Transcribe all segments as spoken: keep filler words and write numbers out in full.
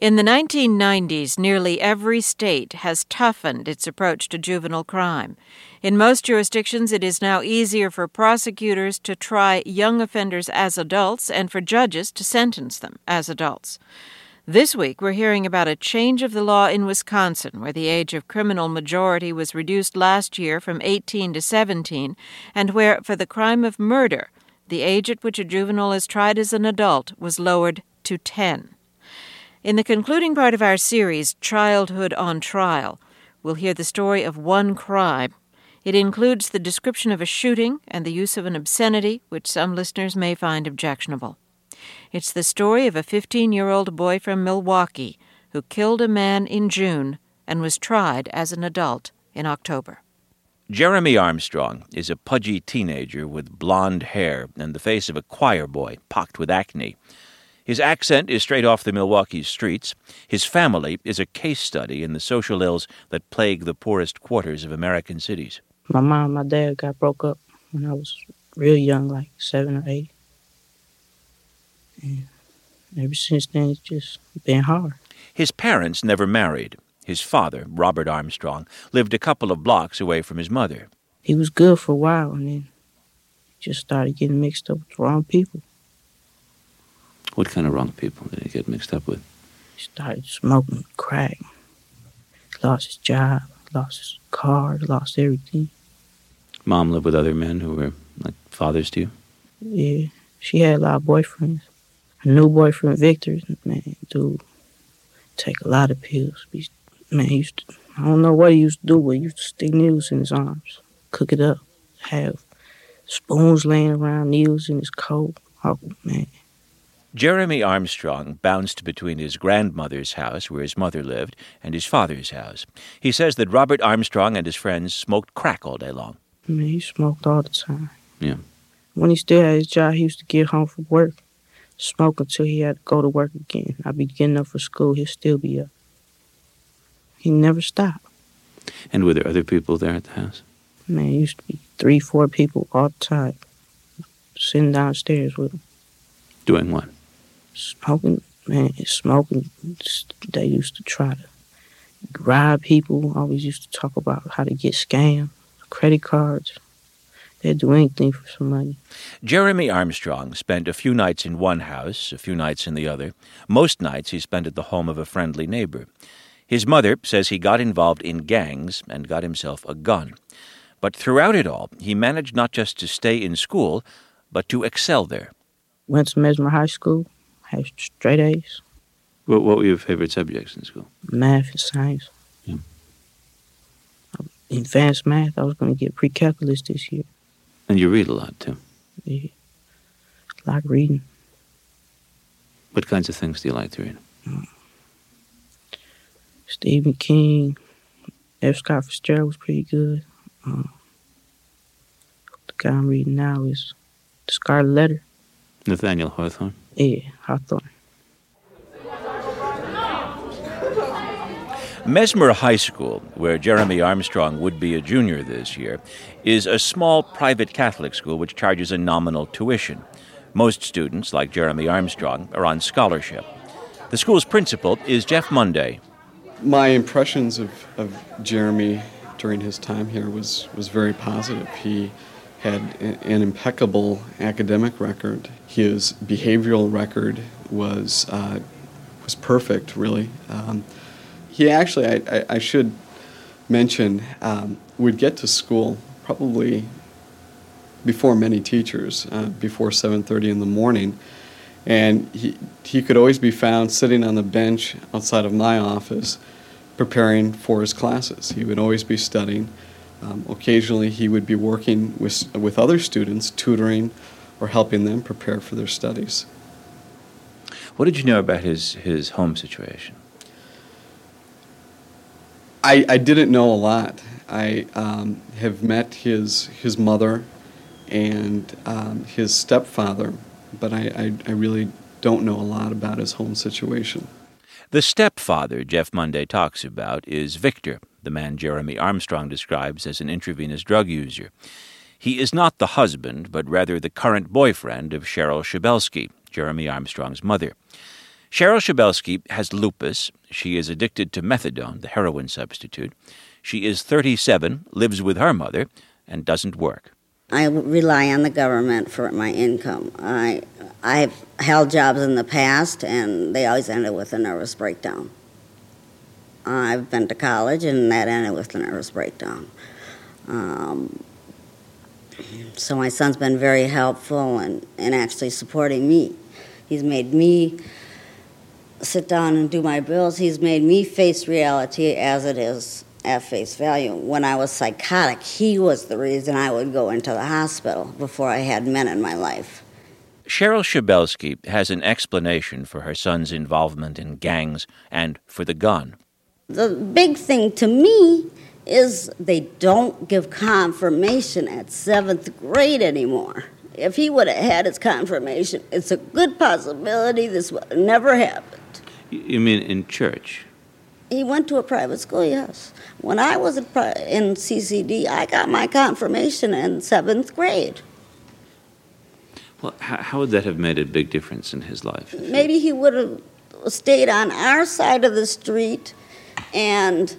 In the nineteen nineties, nearly every state has toughened its approach to juvenile crime. In most jurisdictions, it is now easier for prosecutors to try young offenders as adults and for judges to sentence them as adults. This week, we're hearing about a change of the law in Wisconsin, where the age of criminal majority was reduced last year from eighteen to seventeen, and where, for the crime of murder, the age at which a juvenile is tried as an adult was lowered to ten. In the concluding part of our series, Childhood on Trial, we'll hear the story of one crime. It includes the description of a shooting and the use of an obscenity, which some listeners may find objectionable. It's the story of a fifteen-year-old boy from Milwaukee who killed a man in June and was tried as an adult in October. Jeremy Armstrong is a pudgy teenager with blonde hair and the face of a choir boy pocked with acne. His accent is straight off the Milwaukee streets. His family is a case study in the social ills that plague the poorest quarters of American cities. My mom and my dad got broke up when I was real young, like seven or eight. And ever since then, it's just been hard. His parents never married. His father, Robert Armstrong, lived a couple of blocks away from his mother. He was good for a while, and then just started getting mixed up with the wrong people. What kind of wrong people did he get mixed up with? He started smoking crack. He lost his job, lost his car, lost everything. Mom lived with other men who were like fathers to you? Yeah, she had a lot of boyfriends. Her new boyfriend, Victor, man, dude, take a lot of pills. He, man, he used to, I don't know what he used to do, but he used to stick needles in his arms, cook it up, have spoons laying around, needles in his coat. Oh, man. Jeremy Armstrong bounced between his grandmother's house, where his mother lived, and his father's house. He says that Robert Armstrong and his friends smoked crack all day long. I mean, he smoked all the time. Yeah. When he still had his job, he used to get home from work, smoke until he had to go to work again. I'd be getting up for school, he'd still be up. He never stopped. And were there other people there at the house? Man, it used to be three, four people all the time, sitting downstairs with him. Doing what? Smoking, man, smoking. They used to try to rob people. Always used to talk about how to get scammed, credit cards. They'd do anything for some money. Jeremy Armstrong spent a few nights in one house, a few nights in the other. Most nights he spent at the home of a friendly neighbor. His mother says he got involved in gangs and got himself a gun. But throughout it all, he managed not just to stay in school, but to excel there. Went to Mesmer High School. Had straight A's. What, what were your favorite subjects in school? Math and science. Yeah. Advanced math, I was going to get pre-calculus this year. And you read a lot, too? Yeah. I like reading. What kinds of things do you like to read? Mm. Stephen King, F. Scott Fitzgerald was pretty good. Um, the guy I'm reading now is The Scarlet Letter. Nathaniel Hawthorne? Yeah, Hawthorne. Mesmer High School, where Jeremy Armstrong would be a junior this year, is a small private Catholic school which charges a nominal tuition. Most students, like Jeremy Armstrong, are on scholarship. The school's principal is Jeff Monday. My impressions of, of Jeremy during his time here was, was very positive. He had an impeccable academic record. His behavioral record was uh, was perfect, really. Um, he actually, I, I, I should mention, um, would get to school probably before many teachers, uh, before seven thirty in the morning, and he he could always be found sitting on the bench outside of my office preparing for his classes. He would always be studying. Um, occasionally, he would be working with with other students, tutoring or helping them prepare for their studies. What did you know about his, his home situation? I, I didn't know a lot. I um, have met his his mother and um, his stepfather, but I, I, I really don't know a lot about his home situation. The stepfather Jeff Monday talks about is Victor, the man Jeremy Armstrong describes as an intravenous drug user. He is not the husband, but rather the current boyfriend of Cheryl Schabelsky, Jeremy Armstrong's mother. Cheryl Schabelsky has lupus. She is addicted to methadone, the heroin substitute. She is thirty-seven, lives with her mother, and doesn't work. I rely on the government for my income. I, I've held jobs in the past, and they always ended with a nervous breakdown. I've been to college, and that ended with a nervous breakdown. Um, so my son's been very helpful in, in actually supporting me. He's made me sit down and do my bills. He's made me face reality as it is at face value. When I was psychotic, he was the reason I would go into the hospital before I had men in my life. Cheryl Schabelsky has an explanation for her son's involvement in gangs and for the gun. The big thing to me is they don't give confirmation at seventh grade anymore. If he would have had his confirmation, it's a good possibility this would have never happened. You mean in church? He went to a private school, yes. When I was in C C D, I got my confirmation in seventh grade. Well, how would that have made a big difference in his life? Maybe he would have stayed on our side of the street and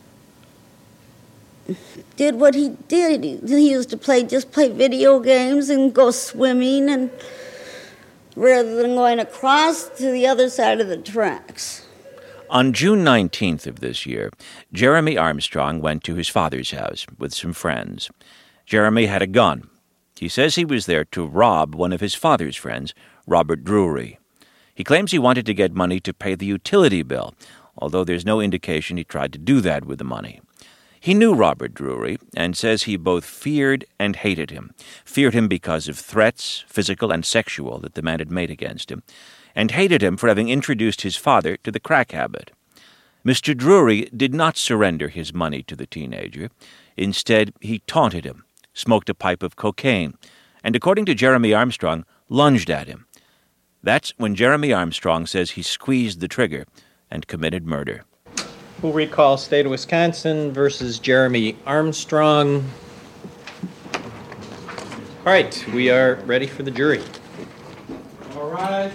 did what he did. He used to play, just play video games and go swimming, and rather than going across to the other side of the tracks. On June nineteenth of this year, Jeremy Armstrong went to his father's house with some friends. Jeremy had a gun. He says he was there to rob one of his father's friends, Robert Drury. He claims he wanted to get money to pay the utility bill, although there's no indication he tried to do that with the money. He knew Robert Drury and says he both feared and hated him. Feared him because of threats, physical and sexual, that the man had made against him, and hated him for having introduced his father to the crack habit. Mister Drury did not surrender his money to the teenager. Instead, he taunted him, smoked a pipe of cocaine, and according to Jeremy Armstrong, lunged at him. That's when Jeremy Armstrong says he squeezed the trigger and committed murder. Who recalls State of Wisconsin versus Jeremy Armstrong? All right, we are ready for the jury. All right.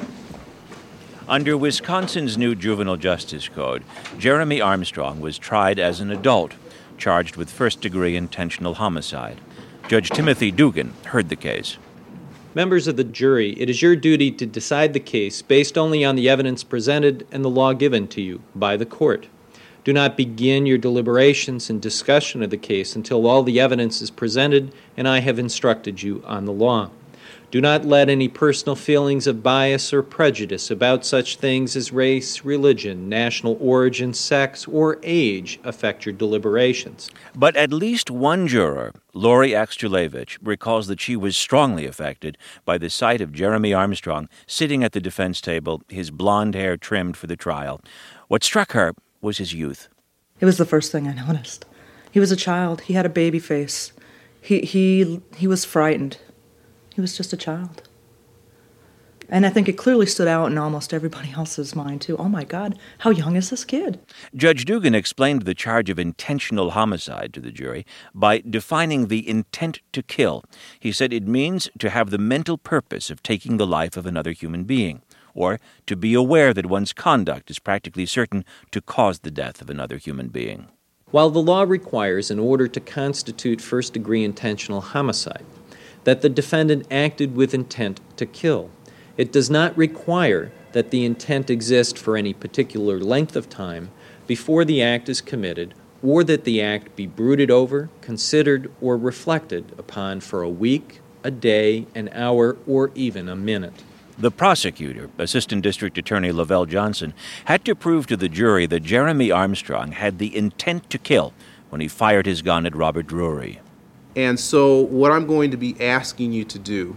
Under Wisconsin's new juvenile justice code, Jeremy Armstrong was tried as an adult, charged with first-degree intentional homicide. Judge Timothy Dugan heard the case. Members of the jury, it is your duty to decide the case based only on the evidence presented and the law given to you by the court. Do not begin your deliberations and discussion of the case until all the evidence is presented and I have instructed you on the law. Do not let any personal feelings of bias or prejudice about such things as race, religion, national origin, sex, or age affect your deliberations. But at least one juror, Lori Akstulevich, recalls that she was strongly affected by the sight of Jeremy Armstrong sitting at the defense table, his blonde hair trimmed for the trial. What struck her was his youth. It was the first thing I noticed. He was a child. He had a baby face. He he he was frightened. He was just a child. And I think it clearly stood out in almost everybody else's mind, too. Oh, my God, how young is this kid? Judge Dugan explained the charge of intentional homicide to the jury by defining the intent to kill. He said it means to have the mental purpose of taking the life of another human being, or to be aware that one's conduct is practically certain to cause the death of another human being. While the law requires, in order to constitute first-degree intentional homicide, that the defendant acted with intent to kill, it does not require that the intent exist for any particular length of time before the act is committed, or that the act be brooded over, considered, or reflected upon for a week, a day, an hour, or even a minute. The prosecutor, Assistant District Attorney Lavelle Johnson, had to prove to the jury that Jeremy Armstrong had the intent to kill when he fired his gun at Robert Drury. And so what I'm going to be asking you to do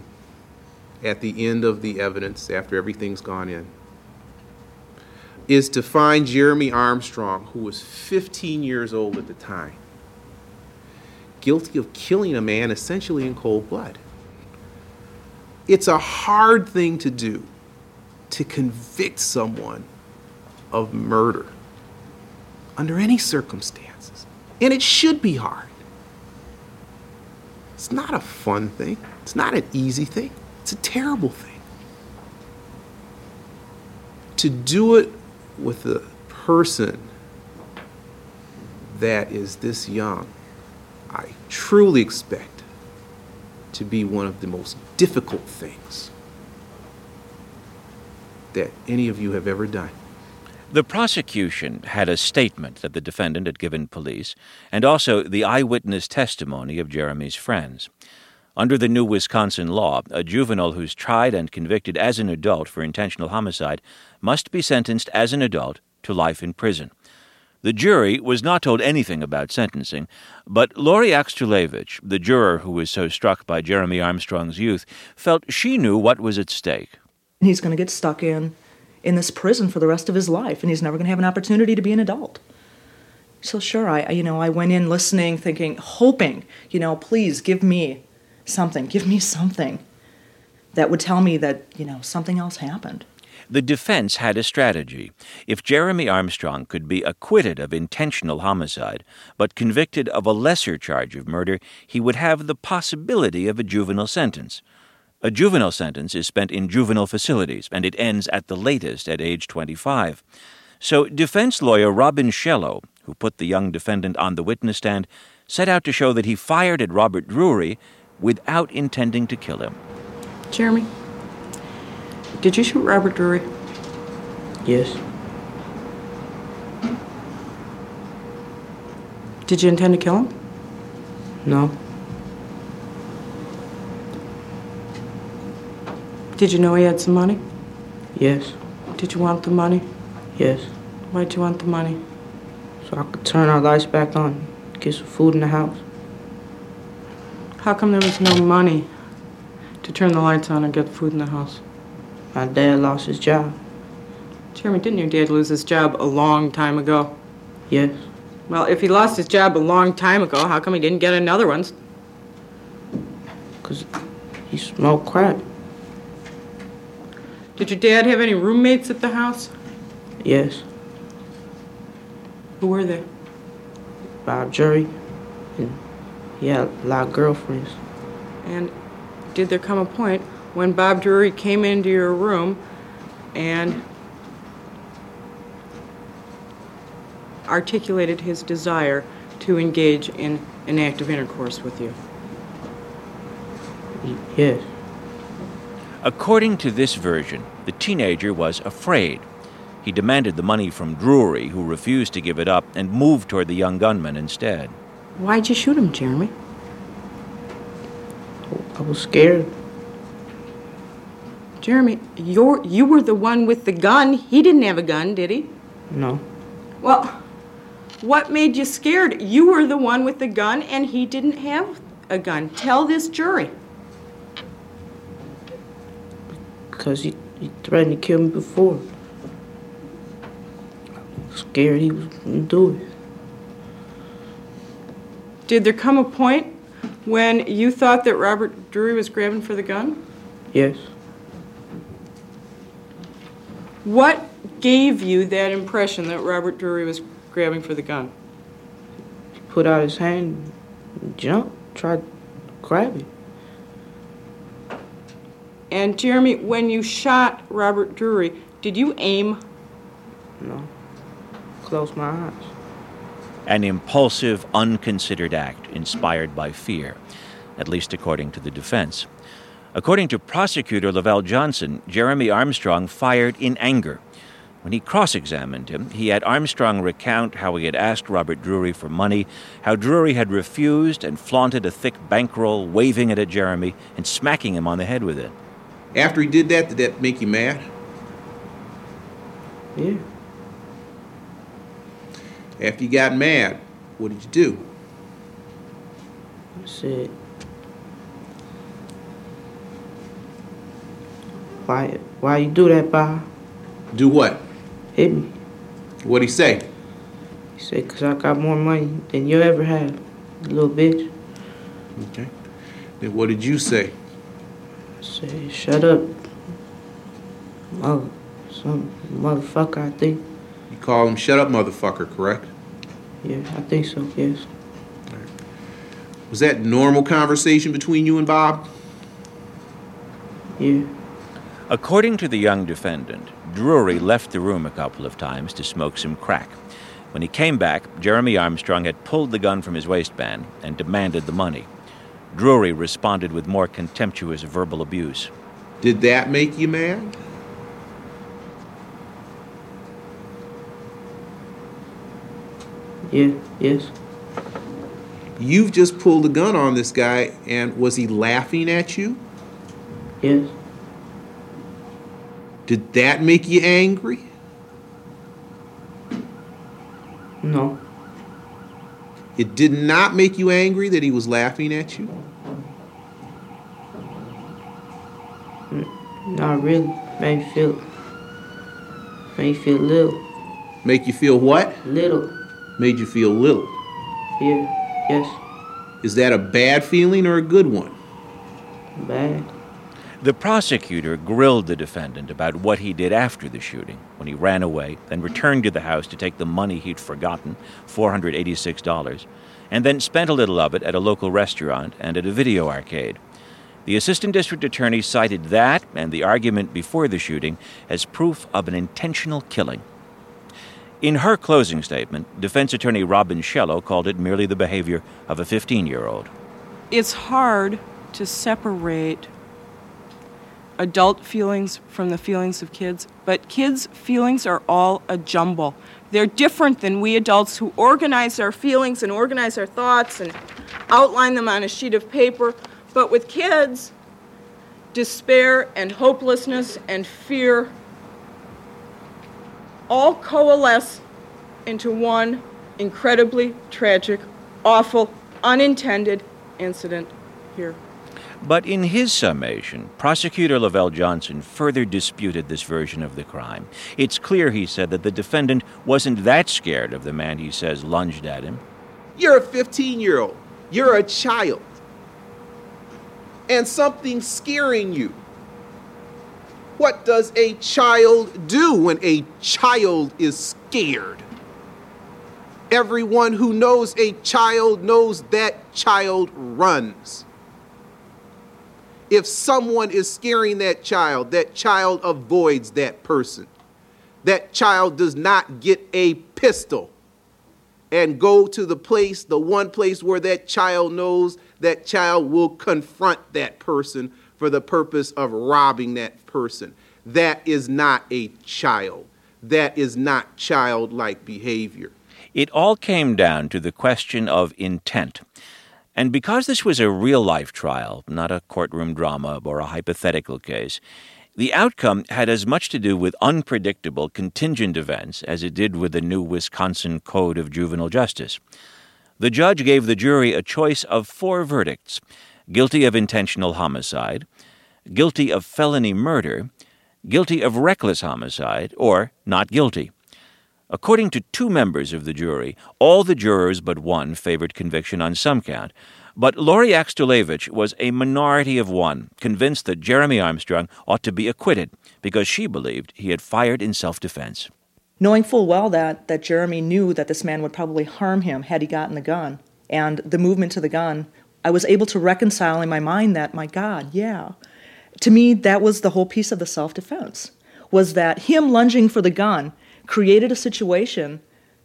at the end of the evidence, after everything's gone in, is to find Jeremy Armstrong, who was fifteen years old at the time, guilty of killing a man essentially in cold blood. It's a hard thing to do, to convict someone of murder under any circumstances. And it should be hard. It's not a fun thing. It's not an easy thing. It's a terrible thing. to do it with a person that is this young, I truly expect to be one of the most difficult things that any of you have ever done. The prosecution had a statement that the defendant had given police, and also the eyewitness testimony of Jeremy's friends. Under the new Wisconsin law, a juvenile who's tried and convicted as an adult for intentional homicide must be sentenced as an adult to life in prison. The jury was not told anything about sentencing, but Lori Akstulevich, the juror who was so struck by Jeremy Armstrong's youth, felt she knew what was at stake. He's going to get stuck in, in this prison for the rest of his life, and he's never going to have an opportunity to be an adult. So sure, I, you know, I went in listening, thinking, hoping, you know, please give me something, give me something that would tell me that, you know, something else happened. The defense had a strategy. If Jeremy Armstrong could be acquitted of intentional homicide, but convicted of a lesser charge of murder, he would have the possibility of a juvenile sentence. A juvenile sentence is spent in juvenile facilities, and it ends at the latest at age twenty-five. So defense lawyer Robin Shello, who put the young defendant on the witness stand, set out to show that he fired at Robert Drury without intending to kill him. Jeremy, did you shoot Robert Drury? Yes. Did you intend to kill him? No. Did you know he had some money? Yes. Did you want the money? Yes. Why'd you want the money? So I could turn our lights back on, get some food in the house. How come there was no money to turn the lights on and get food in the house? My dad lost his job. Jeremy, didn't your dad lose his job a long time ago? Yes. Well, if he lost his job a long time ago, how come he didn't get another one? Because he smoked crack. Did your dad have any roommates at the house? Yes. Who were they? Bob Drury. And he had a lot of girlfriends. And did there come a point when Bob Drury came into your room and articulated his desire to engage in an act of intercourse with you? Yes. According to this version, the teenager was afraid. He demanded the money from Drury, who refused to give it up, and moved toward the young gunman instead. Why'd you shoot him, Jeremy? I was scared. Jeremy, you're, you were the one with the gun. He didn't have a gun, did he? No. Well, what made you scared? You were the one with the gun, and he didn't have a gun. Tell this jury. Because he, he threatened to kill me before. I was scared he was going to do it. Did there come a point when you thought that Robert Drury was grabbing for the gun? Yes. What gave you that impression that Robert Drury was grabbing for the gun? He put out his hand and jumped, tried to grab it. And Jeremy, when you shot Robert Drury, did you aim? No. Closed my eyes. An impulsive, unconsidered act inspired by fear, at least according to the defense. According to prosecutor Lavelle Johnson, Jeremy Armstrong fired in anger. When he cross-examined him, he had Armstrong recount how he had asked Robert Drury for money, how Drury had refused and flaunted a thick bankroll, waving it at Jeremy and smacking him on the head with it. After he did that, did that make you mad? Yeah. After you got mad, what did you do? I said, why, why you do that, Bob? Do what? Hit me. What'd he say? He said, because I got more money than you ever had, you little bitch. Okay. Then what did you say? I said, shut up. Mother, some motherfucker, I think. You call him shut up motherfucker, correct? Yeah, I think so, yes. Right. Was that normal conversation between you and Bob? Yeah. According to the young defendant, Drury left the room a couple of times to smoke some crack. When he came back, Jeremy Armstrong had pulled the gun from his waistband and demanded the money. Drury responded with more contemptuous verbal abuse. Did that make you mad? Yeah, yes. You've just pulled a gun on this guy, and was he laughing at you? Yes. Did that make you angry? No. It did not make you angry that he was laughing at you? Not really. Made me feel, made me feel little. Make you feel what? Little. Made you feel little. Yeah, yes. Is that a bad feeling or a good one? Bad. The prosecutor grilled the defendant about what he did after the shooting, when he ran away, then returned to the house to take the money he'd forgotten, four hundred eighty-six dollars, and then spent a little of it at a local restaurant and at a video arcade. The assistant district attorney cited that and the argument before the shooting as proof of an intentional killing. In her closing statement, defense attorney Robin Shello called it merely the behavior of a fifteen-year-old. It's hard to separate adult feelings from the feelings of kids, but kids' feelings are all a jumble. They're different than we adults who organize our feelings and organize our thoughts and outline them on a sheet of paper. But with kids, despair and hopelessness and fear all coalesce into one incredibly tragic, awful, unintended incident here. But in his summation, Prosecutor Lavelle Johnson further disputed this version of the crime. It's clear, he said, that the defendant wasn't that scared of the man he says lunged at him. You're a fifteen-year-old. You're a child. And something's scaring you. What does a child do when a child is scared? Everyone who knows a child knows that child runs. If someone is scaring that child, that child avoids that person. That child does not get a pistol and go to the place, the one place where that child knows that child will confront that person for the purpose of robbing that person. That is not a child. That is not childlike behavior. It all came down to the question of intent. And because this was a real-life trial, not a courtroom drama or a hypothetical case, the outcome had as much to do with unpredictable contingent events as it did with the new Wisconsin Code of Juvenile Justice. The judge gave the jury a choice of four verdicts: guilty of intentional homicide, guilty of felony murder, guilty of reckless homicide, or not guilty. According to two members of the jury, all the jurors but one favored conviction on some count. But Lori Akstulevich was a minority of one, convinced that Jeremy Armstrong ought to be acquitted because she believed he had fired in self-defense. Knowing full well that, that Jeremy knew that this man would probably harm him had he gotten the gun, and the movement to the gun, I was able to reconcile in my mind that, my God, yeah. To me, that was the whole piece of the self-defense, was that him lunging for the gun created a situation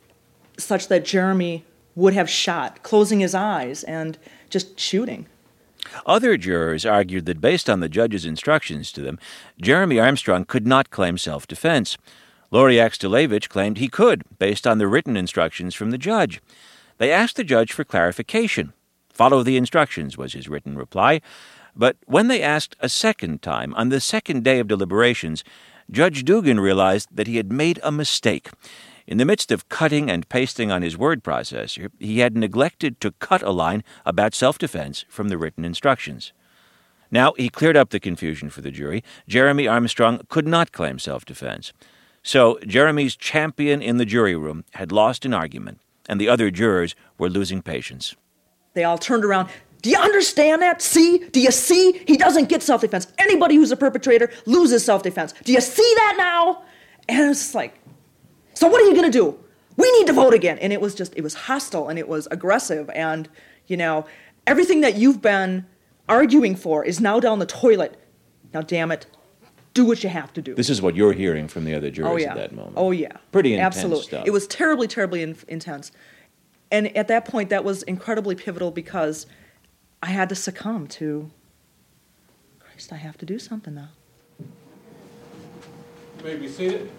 such that Jeremy would have shot, closing his eyes and just shooting. Other jurors argued that based on the judge's instructions to them, Jeremy Armstrong could not claim self-defense. Lori Akstulevich claimed he could, based on the written instructions from the judge. They asked the judge for clarification. Follow the instructions, was his written reply. But when they asked a second time, on the second day of deliberations, Judge Dugan realized that he had made a mistake. In the midst of cutting and pasting on his word processor, he had neglected to cut a line about self-defense from the written instructions. Now, he cleared up the confusion for the jury. Jeremy Armstrong could not claim self-defense. So, Jeremy's champion in the jury room had lost an argument, and the other jurors were losing patience. They all turned around. Do you understand that? See? Do you see? He doesn't get self-defense. Anybody who's a perpetrator loses self-defense. Do you see that now? And it was just like, so what are you going to do? We need to vote again. And it was just, it was hostile and it was aggressive. And, you know, everything that you've been arguing for is now down the toilet. Now, damn it, do what you have to do. This is what you're hearing from the other jurors oh, yeah. at that moment. Oh, yeah. Pretty intense Absolutely. stuff. It was terribly, terribly in- intense. And at that point, that was incredibly pivotal because I had to succumb to, Christ, I have to do something now. You may be seated.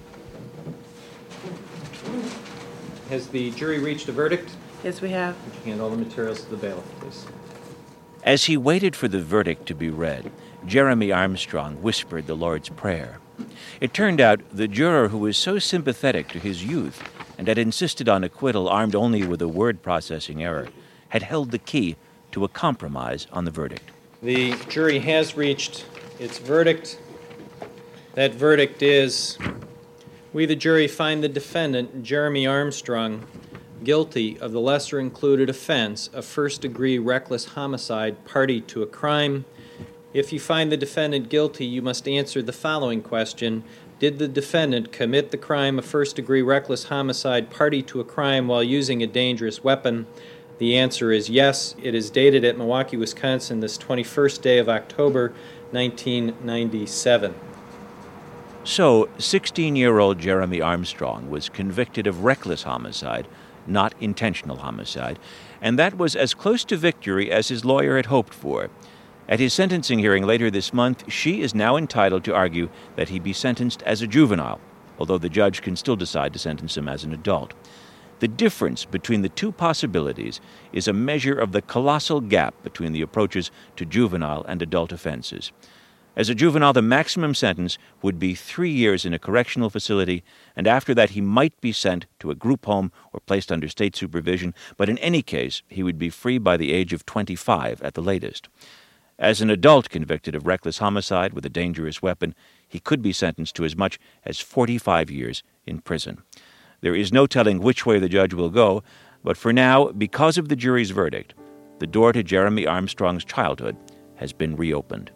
Has the jury reached a verdict? Yes, we have. Would you hand all the materials to the bailiff, please? As he waited for the verdict to be read, Jeremy Armstrong whispered the Lord's Prayer. It turned out the juror who was so sympathetic to his youth and had insisted on acquittal armed only with a word processing error had held the key to a compromise on the verdict. The jury has reached its verdict. That verdict is, we the jury find the defendant, Jeremy Armstrong, guilty of the lesser included offense of first-degree reckless homicide, party to a crime. If you find the defendant guilty, you must answer the following question. Did the defendant commit the crime of first-degree reckless homicide, party to a crime, while using a dangerous weapon? The answer is yes. It is dated at Milwaukee, Wisconsin, this twenty-first day of October, nineteen ninety-seven. So, sixteen-year-old Jeremy Armstrong was convicted of reckless homicide, not intentional homicide, and that was as close to victory as his lawyer had hoped for. At his sentencing hearing later this month, she is now entitled to argue that he be sentenced as a juvenile, although the judge can still decide to sentence him as an adult. The difference between the two possibilities is a measure of the colossal gap between the approaches to juvenile and adult offenses. As a juvenile, the maximum sentence would be three years in a correctional facility, and after that he might be sent to a group home or placed under state supervision, but in any case, he would be free by the age of twenty-five at the latest. As an adult convicted of reckless homicide with a dangerous weapon, he could be sentenced to as much as forty-five years in prison. There is no telling which way the judge will go, but for now, because of the jury's verdict, the door to Jeremy Armstrong's childhood has been reopened.